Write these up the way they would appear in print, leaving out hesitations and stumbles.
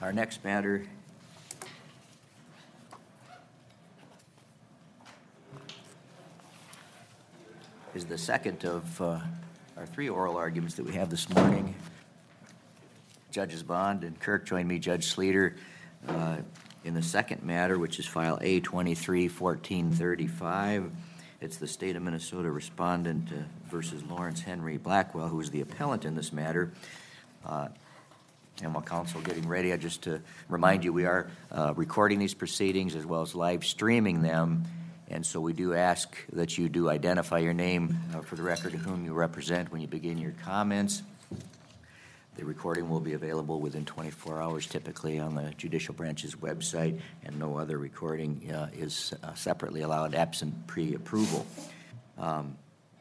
Our next matter is the second of our three oral arguments that we have this morning. Judges Bond and Kirk join me, Judge Sleeter, in the second matter, which is file A23-1435. It's the State of Minnesota respondent versus Lawrence Henry Blackwell, who is the appellant in this matter. And while counsel getting ready, I just to remind you, we are recording these proceedings as well as live streaming them. And so we do ask that you do identify your name for the record of whom you represent when you begin your comments. The recording will be available within 24 hours, typically on the Judicial Branch's website, and no other recording is separately allowed absent pre-approval. And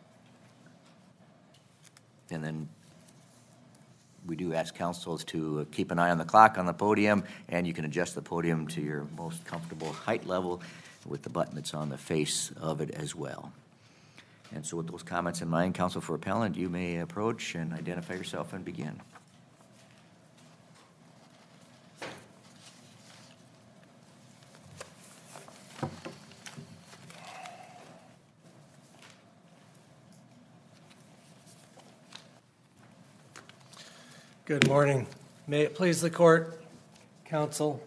then we do ask counsels to keep an eye on the clock on the podium, and you can adjust the podium to your most comfortable height level with the button that's on the face of it as well. And so with those comments in mind, counsel for appellant, you may approach and identify yourself and begin. Good morning. May it please the court, counsel.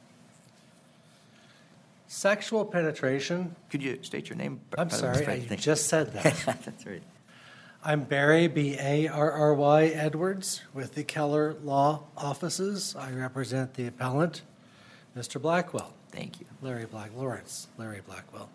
Sexual penetration. Could you state your name? I'm sorry, I just said that. That's right. I'm Barry, B-A-R-R-Y Edwards, with the Keller Law Offices. I represent the appellant, Mr. Blackwell. Thank you. Lawrence Blackwell.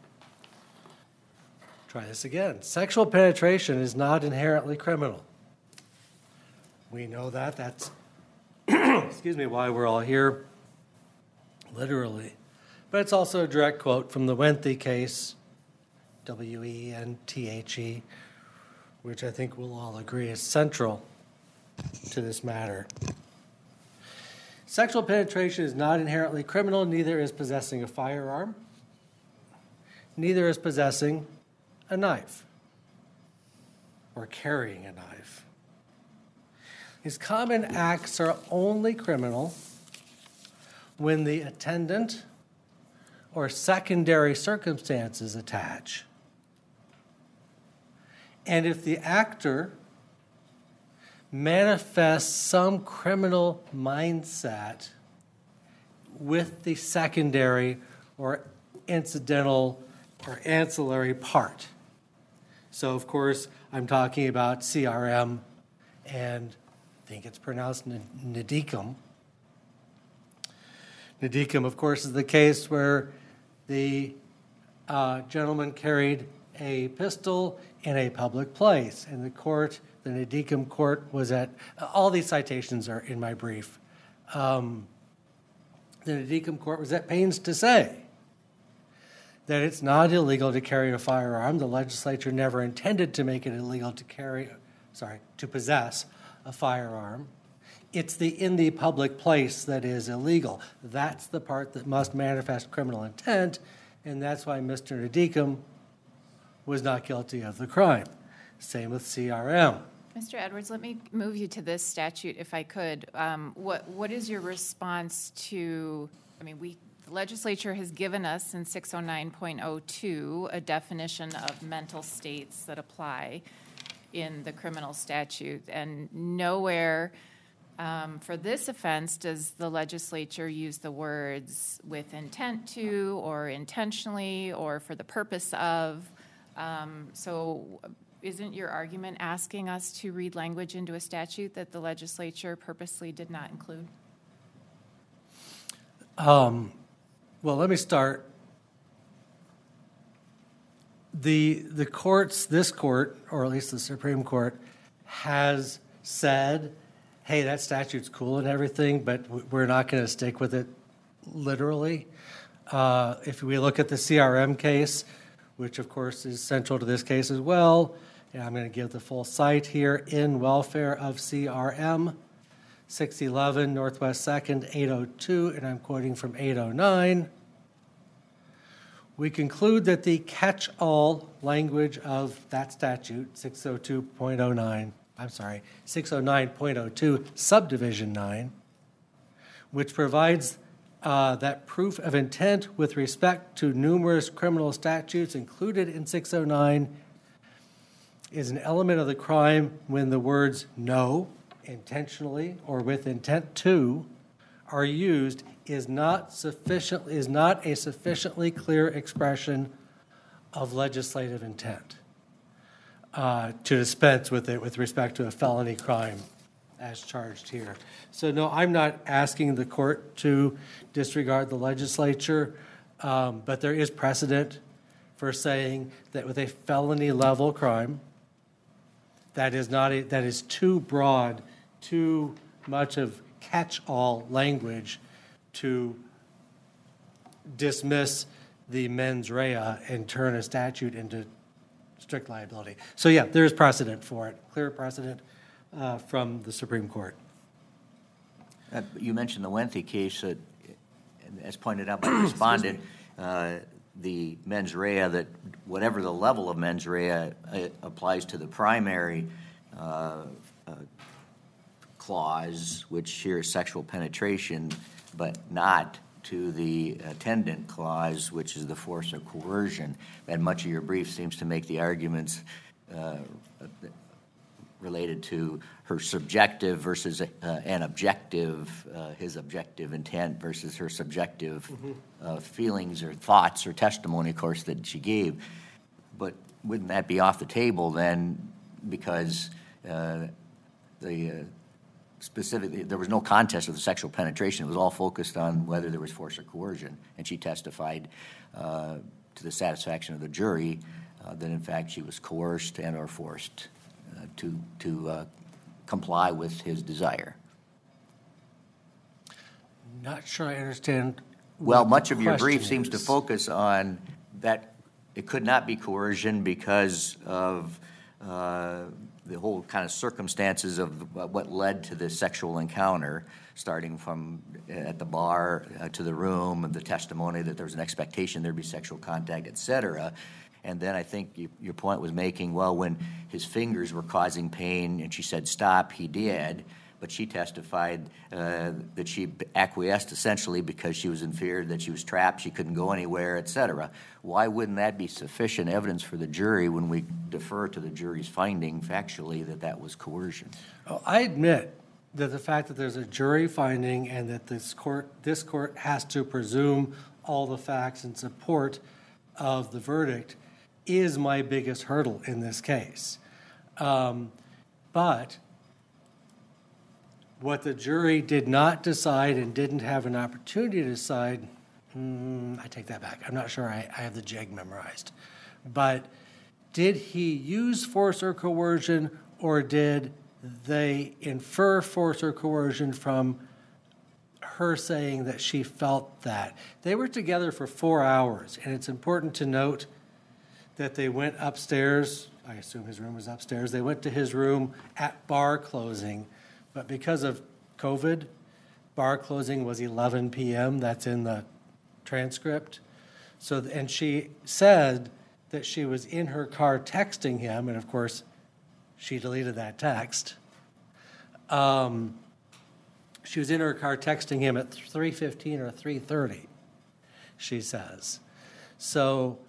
Try this again. Sexual penetration is not inherently criminal. We know that. That's, excuse me, why we're all here, literally. But it's also a direct quote from the Wenthe case, W-E-N-T-H-E, which I think we'll all agree is central to this matter. Sexual penetration is not inherently criminal, neither is possessing a firearm, neither is possessing a knife or carrying a knife. These common acts are only criminal when the attendant or secondary circumstances attach. And if the actor manifests some criminal mindset with the secondary or incidental or ancillary part. So, of course, I'm talking about CRM and I think it's pronounced Nadicum. Nadicum, of course, is the case where the gentleman carried a pistol in a public place. And the court, the Nadicum court, was at, all these citations are in my brief. The Nadicum court was at pains to say that it's not illegal to carry a firearm. The legislature never intended to make it illegal to possess a firearm. It's the in the public place that is illegal. That's the part that must manifest criminal intent, and that's why Mr. Nadicum was not guilty of the crime. Same with CRM. Mr. Edwards, let me move you to this statute if I could. What is your response to, the legislature has given us in 609.02 a definition of mental states that apply in the criminal statute, and nowhere for this offense does the legislature use the words with intent to or intentionally or for the purpose of. So isn't your argument asking us to read language into a statute that the legislature purposely did not include? Well, let me start. The courts, this court, or at least the Supreme Court, has said, hey, that statute's cool and everything, but we're not going to stick with it literally. If we look at the CRM case, which of course is central to this case as well, and I'm going to give the full cite here, in welfare of CRM, 611 Northwest 2nd, 802, and I'm quoting from 809. We conclude that the catch-all language of that statute, 609.02, subdivision 9, which provides that proof of intent with respect to numerous criminal statutes included in 609 is an element of the crime when the words know, intentionally, or with intent to are used is not a sufficiently clear expression of legislative intent to dispense with it with respect to a felony crime as charged here. So no, I'm not asking the court to disregard the legislature, but there is precedent for saying that with a felony level crime, that is too broad, too much of catch-all language to dismiss the mens rea and turn a statute into strict liability. So yeah, there is precedent for it, clear precedent from the Supreme Court. You mentioned the Wenthe case, as pointed out by the respondent, the mens rea, that whatever the level of mens rea applies to the primary clause, which here is sexual penetration, but not to the attendant clause, which is the force or coercion. And much of your brief seems to make the arguments related to her subjective versus an objective, his objective intent versus her subjective feelings or thoughts or testimony, of course, that she gave. But wouldn't that be off the table then, because specifically there was no contest with the sexual penetration. It was all focused on whether there was force or coercion, and she testified to the satisfaction of the jury that in fact she was coerced and or forced to comply with his desire. Not sure I understand. Well, much of your brief question seems to is. focus on that it could not be coercion because of the whole kind of circumstances of what led to this sexual encounter, starting from at the bar to the room, and the testimony that there was an expectation there'd be sexual contact, et cetera. And then I think your point was making, well, when his fingers were causing pain and she said stop, he did, but she testified that she acquiesced essentially because she was in fear that she was trapped, she couldn't go anywhere, et cetera. Why wouldn't that be sufficient evidence for the jury when we defer to the jury's finding factually that that was coercion? Oh, I admit that the fact that there's a jury finding and that this court has to presume all the facts in support of the verdict is my biggest hurdle in this case. But what the jury did not decide and didn't have an opportunity to decide, I take that back. I'm not sure I have the jig memorized. But did he use force or coercion, or did they infer force or coercion from her saying that she felt that? They were together for 4 hours, and it's important to note that they went upstairs. I assume his room was upstairs. They went to his room at bar closing, but because of COVID, bar closing was 11 p.m. That's in the transcript. So, and she said that she was in her car texting him, and of course, she deleted that text. She was in her car texting him at 3:15 or 3:30, she says. So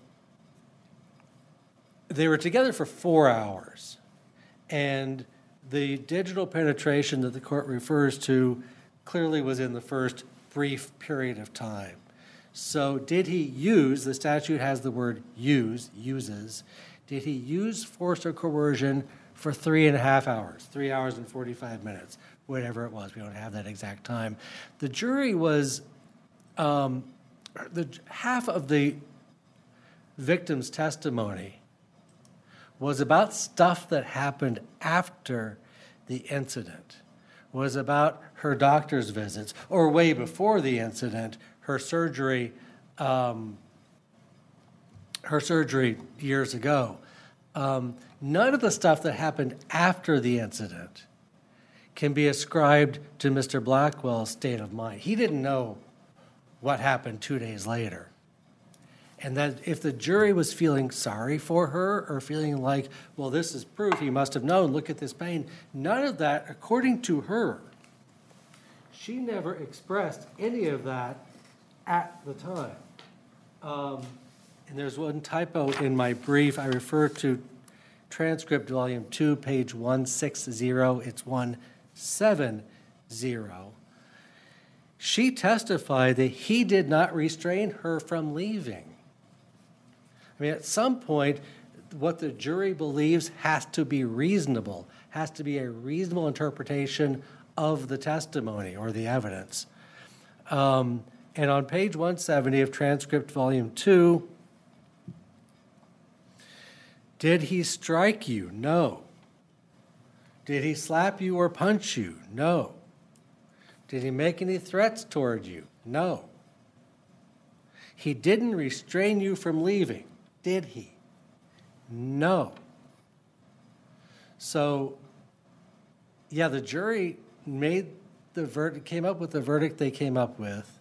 they were together for 4 hours, and the digital penetration that the court refers to clearly was in the first brief period of time. So did he use, the statute has the word use, uses, did he use force or coercion for 3.5 hours, 3 hours and 45 minutes, whatever it was? We don't have that exact time. The jury was, half of the victim's testimony was about stuff that happened after the incident, was about her doctor's visits, or way before the incident, her surgery years ago. None of the stuff that happened after the incident can be ascribed to Mr. Blackwell's state of mind. He didn't know what happened 2 days later. And that if the jury was feeling sorry for her or feeling like, well, this is proof, he must have known, look at this pain, none of that, according to her, she never expressed any of that at the time. And there's one typo in my brief. I refer to transcript volume 2, page 160. It's 170. She testified that he did not restrain her from leaving. I mean, at some point, what the jury believes has to be reasonable, has to be a reasonable interpretation of the testimony or the evidence. And on page 170 of transcript volume 2, did he strike you? No. Did he slap you or punch you? No. Did he make any threats toward you? No. He didn't restrain you from leaving, did he? No. So, yeah, the jury made the verdict, came up with the verdict they came up with.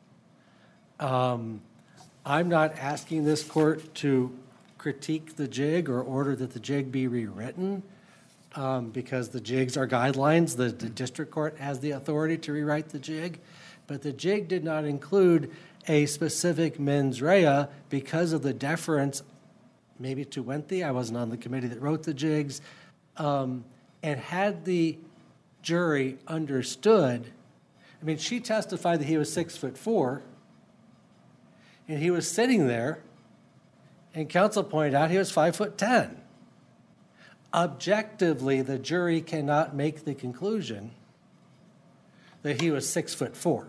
I'm not asking this court to critique the JIG or order that the JIG be rewritten, because the JIGs are guidelines. The district court has the authority to rewrite the JIG, but the JIG did not include a specific mens rea because of the deference, maybe to Wenthe. I wasn't on the committee that wrote the JIGs. And had the jury understood, I mean, she testified that he was 6'4", and he was sitting there, and counsel pointed out he was 5'10". Objectively, the jury cannot make the conclusion that he was 6'4".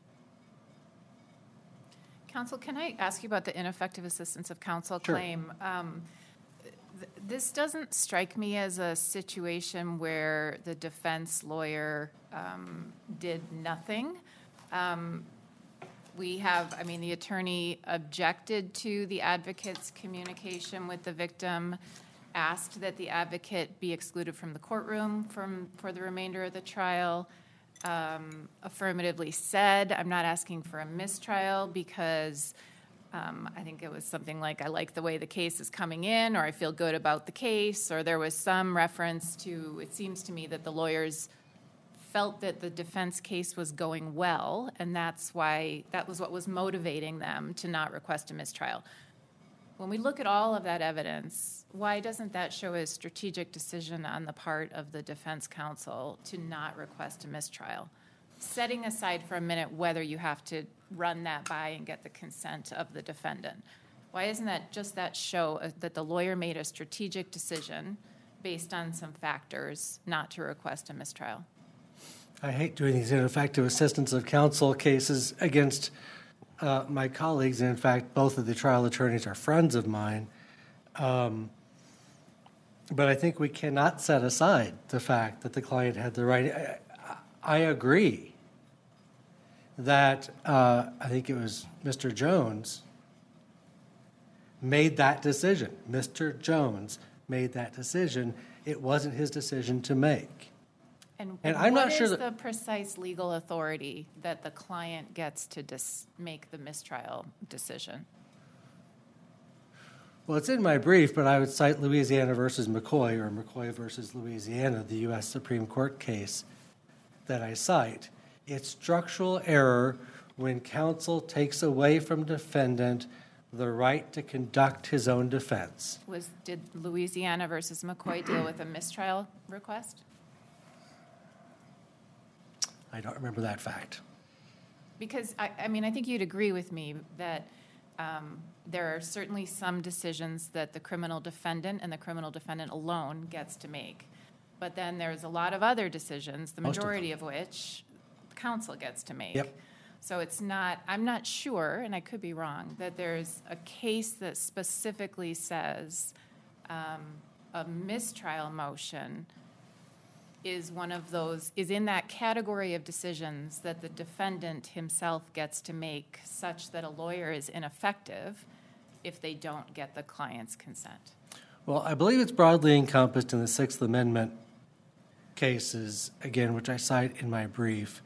Counsel, can I ask you about the ineffective assistance of counsel Sure. claim? This doesn't strike me as a situation where the defense lawyer did nothing. The attorney objected to the advocate's communication with the victim, asked that the advocate be excluded from the courtroom for the remainder of the trial, affirmatively said, I'm not asking for a mistrial because I think it was something like, I like the way the case is coming in, or I feel good about the case, or there was some reference to, it seems to me that the lawyers felt that the defense case was going well, and that was what was motivating them to not request a mistrial. When we look at all of that evidence, why doesn't that show a strategic decision on the part of the defense counsel to not request a mistrial? Setting aside for a minute whether you have to run that by and get the consent of the defendant. Why isn't that show that the lawyer made a strategic decision based on some factors not to request a mistrial? I hate doing these ineffective assistance of counsel cases against my colleagues, and in fact, both of the trial attorneys are friends of mine. But I think we cannot set aside the fact that the client had the right. I agree that I think it was Mr. Jones made that decision. Mr. Jones made that decision. It wasn't his decision to make. And I'm not what sure is that the precise legal authority that the client gets to make the mistrial decision? Well, it's in my brief, but I would cite Louisiana versus McCoy or McCoy versus Louisiana, the U.S. Supreme Court case that I cite. It's structural error when counsel takes away from defendant the right to conduct his own defense. Did Louisiana versus McCoy deal with a mistrial request? I don't remember that fact. Because, I think you'd agree with me that there are certainly some decisions that the criminal defendant and the criminal defendant alone gets to make. But then there's a lot of other decisions, the majority of which counsel gets to make. Yep. So I'm not sure, and I could be wrong, that there's a case that specifically says a mistrial motion is in that category of decisions that the defendant himself gets to make, such that a lawyer is ineffective if they don't get the client's consent. Well, I believe it's broadly encompassed in the Sixth Amendment cases, again, which I cite in my brief.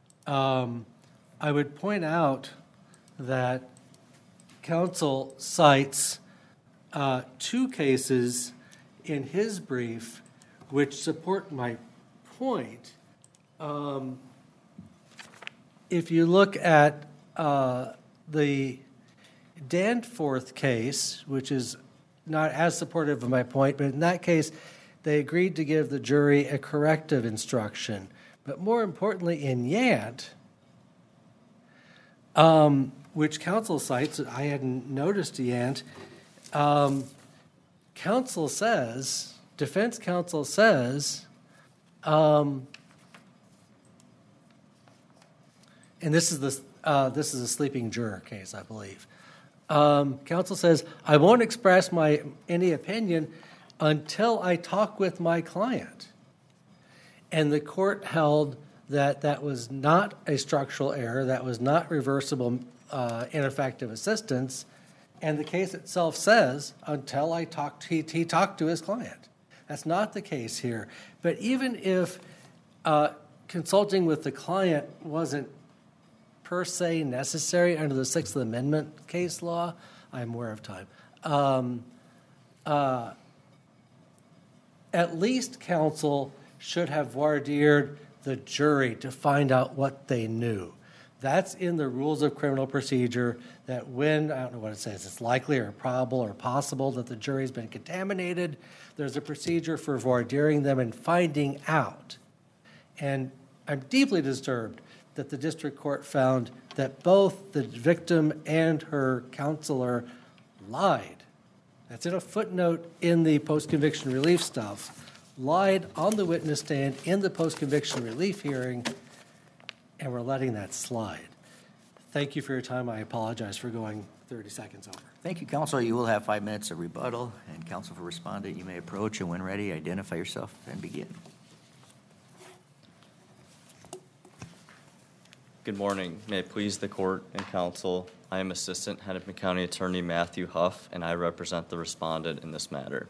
I would point out that counsel cites two cases in his brief which support my point. if you look at the Danforth case, which is not as supportive of my point, but in that case, they agreed to give the jury a corrective instruction. But more importantly, in Yant, which counsel cites, I hadn't noticed Yant, defense counsel says, and this is a sleeping juror case, I believe. Counsel says, I won't express any opinion until I talk with my client. And the court held that that was not a structural error, that was not reversible ineffective assistance, and the case itself says, until he talked to his client. That's not the case here. But even if consulting with the client wasn't per se necessary under the Sixth Amendment case law, I'm aware of time, at least counsel should have voir dired the jury to find out what they knew. That's in the rules of criminal procedure, that when, I don't know what it says, it's likely or probable or possible that the jury's been contaminated, there's a procedure for voir diring them and finding out. And I'm deeply disturbed that the district court found that both the victim and her counselor lied. That's in a footnote in the post-conviction relief stuff. Lied on the witness stand in the post-conviction relief hearing, and we're letting that slide. Thank you for your time. I apologize for going 30 seconds over. Thank you, counsel. You will have 5 minutes of rebuttal, and counsel for respondent, you may approach, and when ready, identify yourself and begin. Good morning. May it please the court and counsel, I am Assistant Hennepin County Attorney Matthew Huff, and I represent the respondent in this matter.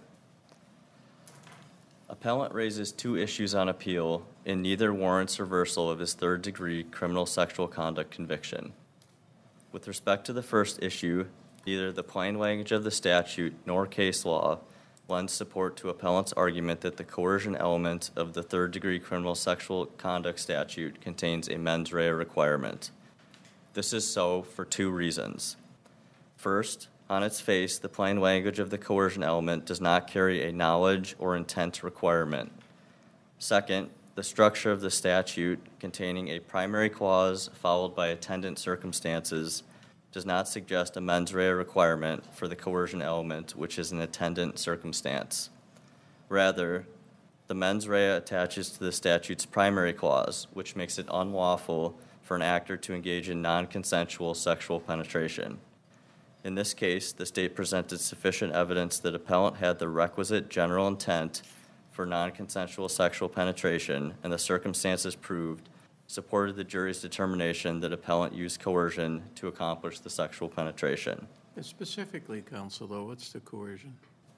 Appellant raises 2 issues on appeal, and neither warrants reversal of his third-degree criminal sexual conduct conviction. With respect to the first issue, neither the plain language of the statute nor case law lends support to appellant's argument that the coercion element of the third-degree criminal sexual conduct statute contains a mens rea requirement. This is so for 2 reasons. First, on its face, the plain language of the coercion element does not carry a knowledge or intent requirement. Second, the structure of the statute, containing a primary clause followed by attendant circumstances, does not suggest a mens rea requirement for the coercion element, which is an attendant circumstance. Rather, the mens rea attaches to the statute's primary clause, which makes it unlawful for an actor to engage in non-consensual sexual penetration. In this case, the state presented sufficient evidence that appellant had the requisite general intent for non-consensual sexual penetration, and the circumstances proved supported the jury's determination that appellant used coercion to accomplish the sexual penetration. Specifically, counsel, though, what's the coercion?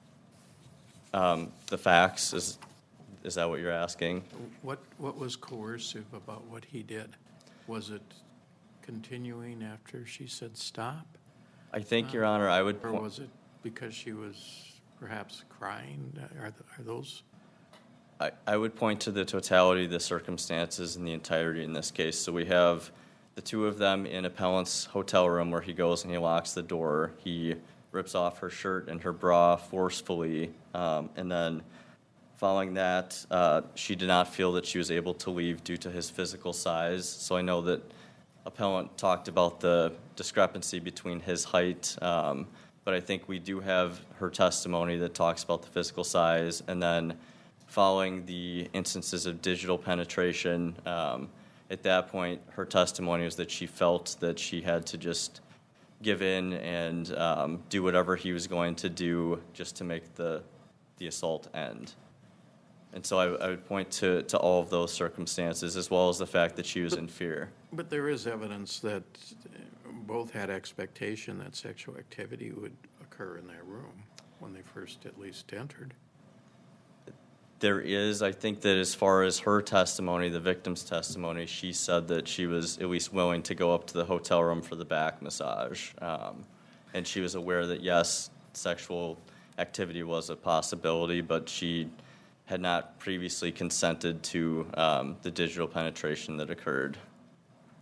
The facts, is that what you're asking? What was coercive about what he did? Was it continuing after she said stop? I think, Your Honor, I would... Or was it because she was perhaps crying? Are those... I would point to the totality of the circumstances and the entirety in this case. So we have the 2 of them in appellant's hotel room where he goes and he locks the door. He rips off her shirt and her bra forcefully. And then following that, she did not feel that she was able to leave due to his physical size. So I know that appellant talked about the discrepancy between his height, but I think we do have her testimony that talks about the physical size. And then following the instances of digital penetration, at that point, her testimony was that she felt that she had to just give in and do whatever he was going to do just to make the assault end. And so I would point to all of those circumstances, as well as the fact that she was in fear. But there is evidence that both had expectation that sexual activity would occur in that room when they first at least entered. There is, I think that as far as her testimony, the victim's testimony, she said that she was at least willing to go up to the hotel room for the back massage. And she was aware that, yes, sexual activity was a possibility, but she had not previously consented to the digital penetration that occurred.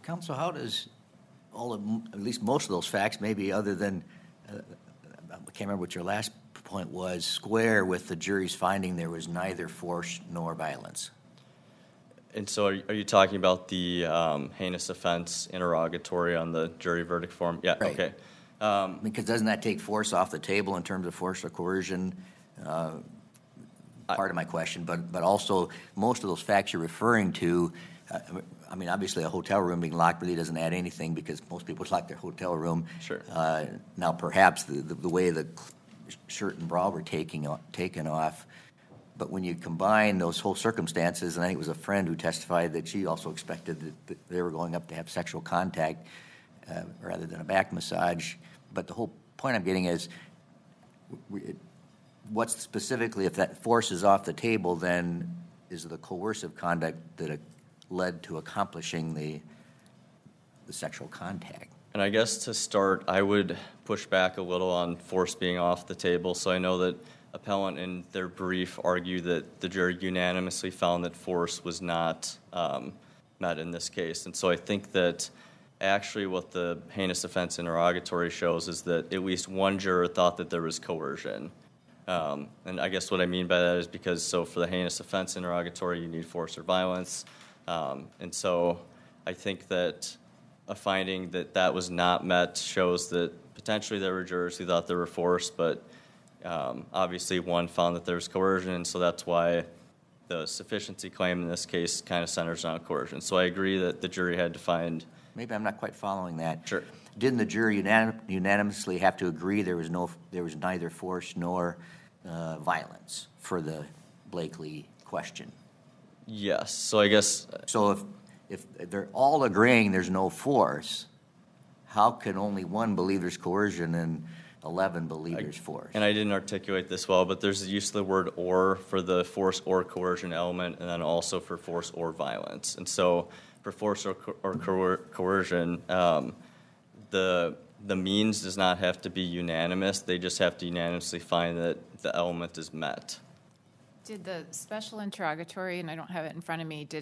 Counsel, how does at least most of those facts, maybe other than, I can't remember what your last point was, square with the jury's finding there was neither force nor violence? And so are you talking about the heinous offense interrogatory on the jury verdict form? Yeah, Right. okay. Because doesn't that take force off the table in terms of force or coercion? Part of my question, but also most of those facts you're referring to, I mean, obviously a hotel room being locked really doesn't add anything because most people lock their hotel room. Sure. Now, perhaps the way the shirt and bra were taken off, but when you combine those whole circumstances, and I think it was a friend who testified that she also expected that they were going up to have sexual contact rather than a back massage. But the whole point I'm getting is, what's specifically, if that force is off the table, then is the coercive conduct that led to accomplishing the sexual contact? And I guess to start, I would push back a little on force being off the table. So I know that appellant in their brief argued that the jury unanimously found that force was not met in this case. And so I think that actually what the heinous offense interrogatory shows is that at least one juror thought that there was coercion. And I guess what I mean by that is because, so for the heinous offense interrogatory, you need force or violence. And so I think that a finding that that was not met shows that potentially there were jurors who thought there were force, but obviously one found that there was coercion, and so that's why the sufficiency claim in this case kind of centers on coercion. So I agree that the jury had to find... Maybe I'm not quite following that. Sure. Didn't the jury unanimously have to agree there was neither force nor violence for the Blakely question? Yes. So I guess... So if they're all agreeing there's no force, how can only one believe there's coercion and 11 believe there's force? And I didn't articulate this well, but there's the use of the word "or" for the force or coercion element, and then also for force or violence. And so for force or coercion, the means does not have to be unanimous. They just have to unanimously find that the element is met. Did the special interrogatory, and I don't have it in front of me, did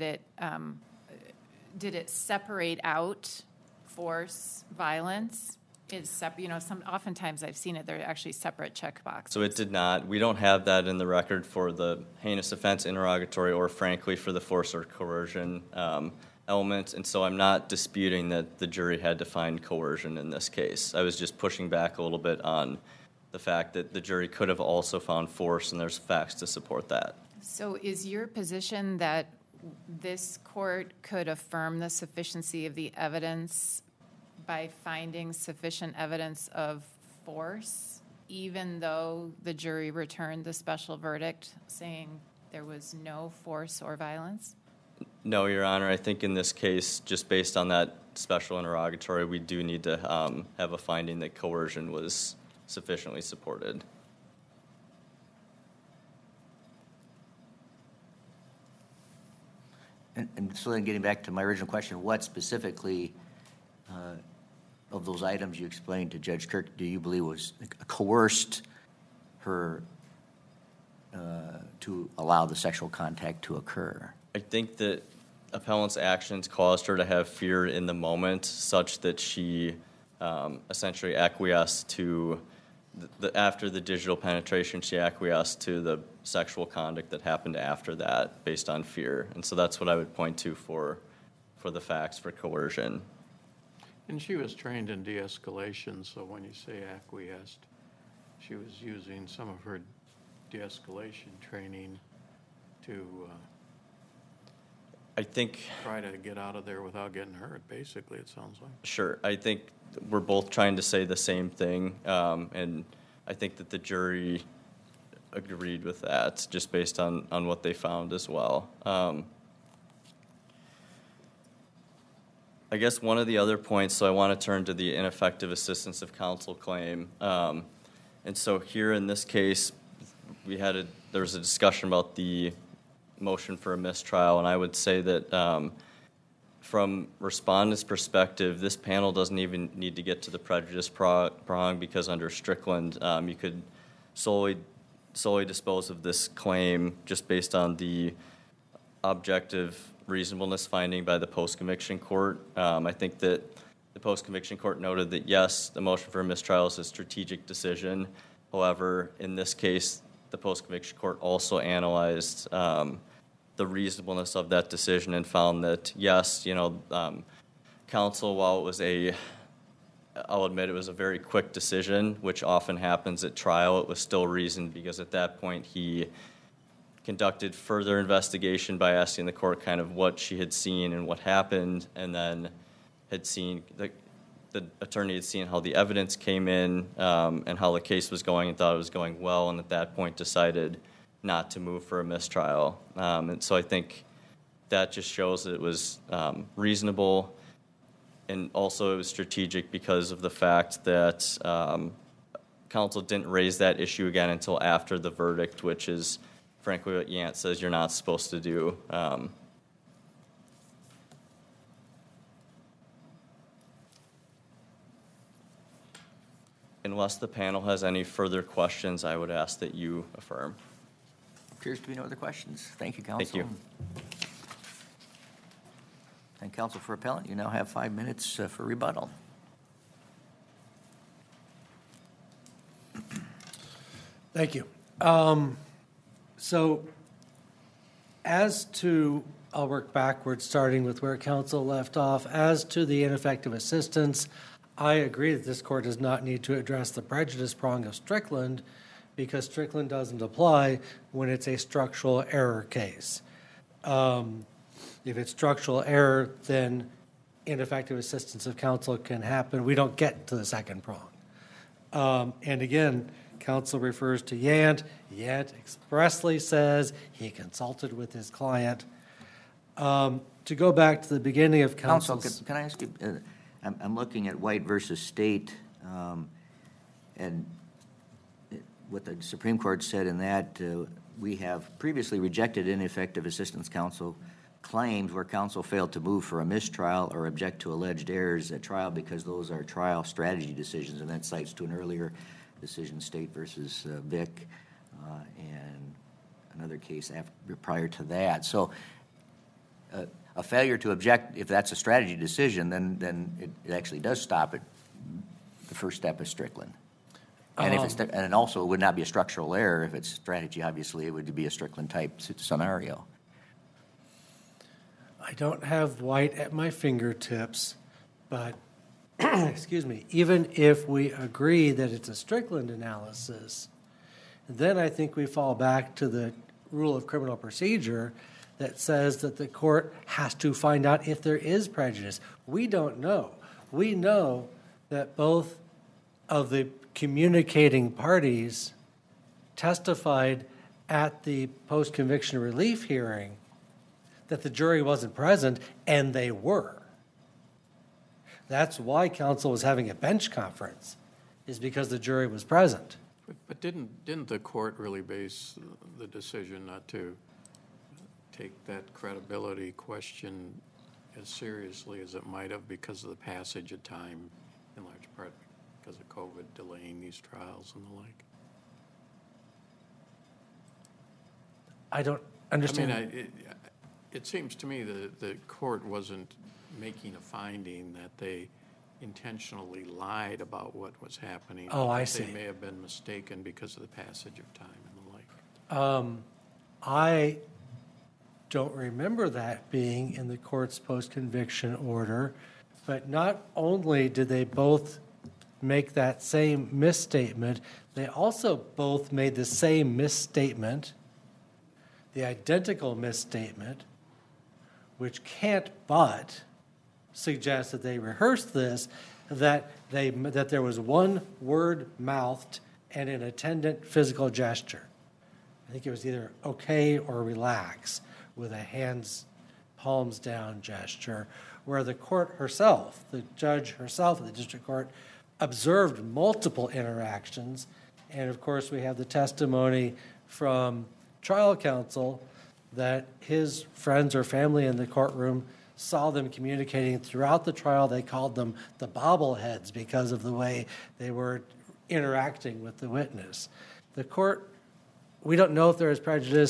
it separate out force, violence? Oftentimes I've seen it, they're actually separate checkboxes. So it did not. We don't have that in the record for the heinous offense interrogatory or, frankly, for the force or coercion element. And so I'm not disputing that the jury had to find coercion in this case. I was just pushing back a little bit on the fact that the jury could have also found force, and there's facts to support that. So is your position that this court could affirm the sufficiency of the evidence by finding sufficient evidence of force, even though the jury returned the special verdict saying there was no force or violence? No, Your Honor. I think in this case, just based on that special interrogatory, we do need to have a finding that coercion was sufficiently supported. And so then getting back to my original question, what specifically of those items you explained to Judge Kirk do you believe was coerced her to allow the sexual contact to occur? I think that appellant's actions caused her to have fear in the moment such that she essentially acquiesced to, after the digital penetration, she acquiesced to the sexual conduct that happened after that based on fear. And so that's what I would point to for the facts for coercion. And she was trained in de-escalation, so when you say acquiesced, she was using some of her de-escalation training to I think... try to get out of there without getting hurt, basically, it sounds like. Sure. I think we're both trying to say the same thing, and I think that the jury agreed with that just based on what they found as well. I guess one of the other points, so I want to turn to the ineffective assistance of counsel claim. And so here in this case, there was a discussion about the motion for a mistrial, and I would say that from respondent's perspective, this panel doesn't even need to get to the prejudice prong because under Strickland, you could solely dispose of this claim just based on the objective reasonableness finding by the post-conviction court. I think that the post-conviction court noted that, yes, the motion for a mistrial is a strategic decision. However, in this case, the post-conviction court also analyzed the reasonableness of that decision and found that, yes, counsel, while it was I'll admit it was a very quick decision, which often happens at trial, it was still reasoned because at that point he conducted further investigation by asking the court kind of what she had seen and what happened, and then had seen the attorney had seen how the evidence came in and how the case was going and thought it was going well, and at that point decided not to move for a mistrial. And so I think that just shows that it was reasonable, and also it was strategic because of the fact that counsel didn't raise that issue again until after the verdict, which is frankly what Yant says you're not supposed to do. Unless the panel has any further questions, I would ask that you affirm. Appears to be no other questions. Thank you, counsel. Thank you. And counsel for appellant, you now have 5 minutes for rebuttal. Thank you. So as to, I'll work backwards, starting with where counsel left off. As to the ineffective assistance, I agree that this court does not need to address the prejudice prong of Strickland because Strickland doesn't apply when it's a structural error case. If it's structural error, then ineffective assistance of counsel can happen. We don't get to the second prong. And again, counsel refers to Yant. Yant expressly says he consulted with his client. To go back to the beginning of counsel's... Counsel, can I ask you, I'm looking at White versus State, and what the Supreme Court said in that, we have previously rejected ineffective assistance counsel claims where counsel failed to move for a mistrial or object to alleged errors at trial because those are trial strategy decisions, and that cites to an earlier decision, State versus Vick, and another case prior to that. So a failure to object, if that's a strategy decision, then it actually does stop at the first step of Strickland. And if it's and also it would not be a structural error if it's strategy. Obviously, it would be a Strickland type scenario. I don't have White at my fingertips, but excuse me, even if we agree that it's a Strickland analysis, then I think we fall back to the rule of criminal procedure that says that the court has to find out if there is prejudice. We don't know. We know that both of the communicating parties testified at the post-conviction relief hearing that the jury wasn't present, and they were. That's why counsel was having a bench conference, is because the jury was present. But didn't the court really base the decision not to take that credibility question as seriously as it might have because of the passage of time, in large part because of COVID delaying these trials and the like? I don't understand. I mean, it seems to me that the court wasn't making a finding that they intentionally lied about what was happening. Oh, I see. They may have been mistaken because of the passage of time and the like. I don't remember that being in the court's post-conviction order, but not only did they both make that same misstatement, they also both made the same misstatement, the identical misstatement, which can't but suggest that they rehearsed this, that there was one word mouthed and an attendant physical gesture. I think it was either okay or relax, with a hands, palms down gesture, where the court herself, the judge herself at the district court, observed multiple interactions. And of course, we have the testimony from trial counsel that his friends or family in the courtroom saw them communicating throughout the trial. They called them the bobbleheads because of the way they were interacting with the witness. The court, we don't know if there is prejudice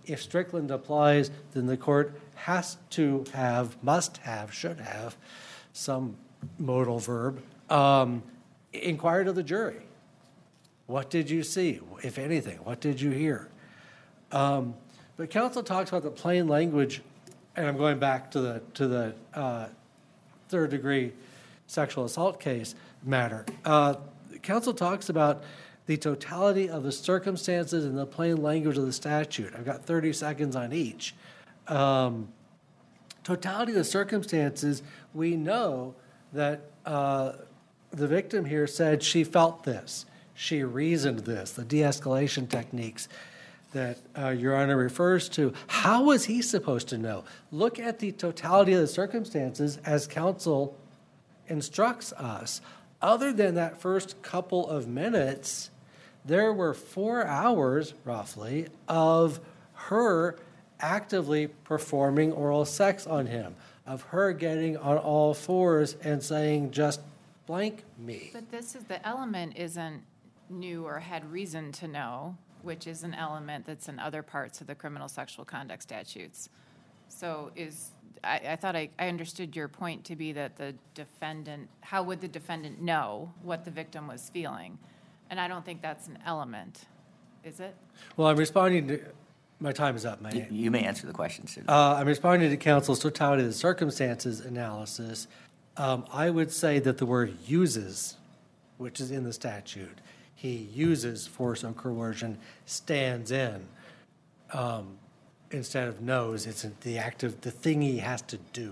if Strickland applies, then the court has to have, must have, should have some modal verb, inquired of the jury. What did you see, if anything? What did you hear? But counsel talks about the plain language, and I'm going back to the third-degree sexual assault case matter. Counsel talks about the totality of the circumstances and the plain language of the statute. I've got 30 seconds on each. Totality of the circumstances, we know that the victim here said she felt this. She reasoned this, the de-escalation techniques that Your Honor refers to. How was he supposed to know? Look at the totality of the circumstances as counsel instructs us. Other than that first couple of minutes, there were 4 hours, roughly, of her actively performing oral sex on him, of her getting on all fours and saying, just blank me. But the element isn't knew or had reason to know, which is an element that's in other parts of the criminal sexual conduct statutes. So I thought I understood your point to be that the defendant, how would the defendant know what the victim was feeling? And I don't think that's an element, is it? Well, I'm responding to, my time is up, May. You may answer the question, Sid. I'm responding to counsel's totality of the circumstances analysis. I would say that the word uses, which is in the statute, he uses force or coercion, stands in. Instead of knows, it's the act of the thing he has to do.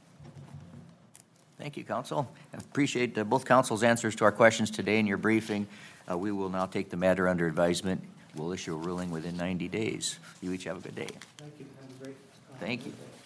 Thank you, counsel. I appreciate both counsel's answers to our questions today in your briefing. We will now take the matter under advisement. We'll issue a ruling within 90 days. You each have a good day. Thank you. Have a great Thank you.